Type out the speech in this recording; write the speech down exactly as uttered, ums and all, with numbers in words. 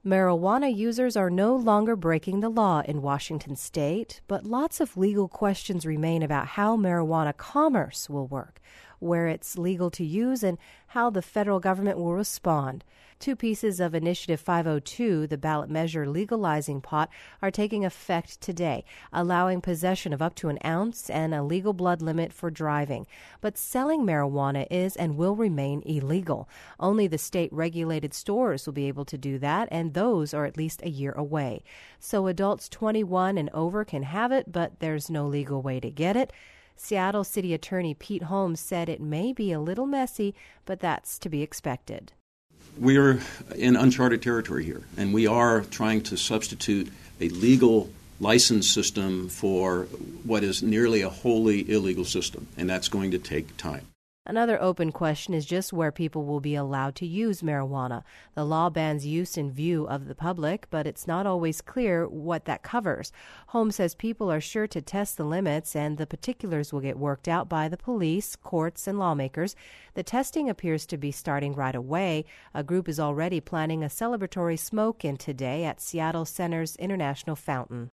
Marijuana users are no longer breaking the law in Washington state, but lots of legal questions remain about how marijuana commerce will work, where it's legal to use, and how the federal government will respond. Two pieces of Initiative five oh two, the ballot measure legalizing pot, are taking effect today, allowing possession of up to an ounce and a legal blood limit for driving. But selling marijuana is and will remain illegal. Only the state-regulated stores will be able to do that, and those are at least a year away. So adults twenty-one and over can have it, but there's no legal way to get it. Seattle City Attorney Pete Holmes said it may be a little messy, but that's to be expected. We are in uncharted territory here, and we are trying to substitute a legal license system for what is nearly a wholly illegal system, and that's going to take time. Another open question is just where people will be allowed to use marijuana. The law bans use in view of the public, but it's not always clear what that covers. Holmes says people are sure to test the limits, and the particulars will get worked out by the police, courts, and lawmakers. The testing appears to be starting right away. A group is already planning a celebratory smoke-in today at Seattle Center's International Fountain.